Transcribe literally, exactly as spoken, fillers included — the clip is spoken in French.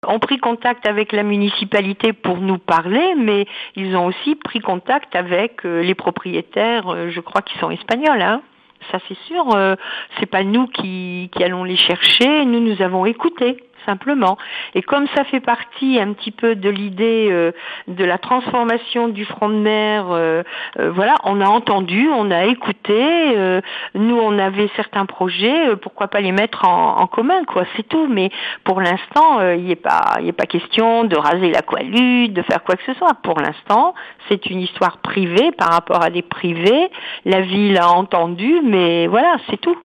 ont pris contact avec la municipalité pour nous parler, mais ils ont aussi pris contact avec euh, les propriétaires, euh, je crois qu'ils sont espagnols, hein. Ça c'est sûr, euh, c'est pas nous qui, qui allons les chercher, nous nous avons écouté. Simplement. Et comme ça fait partie un petit peu de l'idée euh, de la transformation du front de mer, euh, euh, voilà, on a entendu, on a écouté, euh, nous on avait certains projets, euh, pourquoi pas les mettre en, en commun, quoi, c'est tout. Mais pour l'instant, euh, il n'est pas, il n'est pas question de raser l'aqualude, de faire quoi que ce soit. Pour l'instant, c'est une histoire privée par rapport à des privés. La ville a entendu, mais voilà, c'est tout.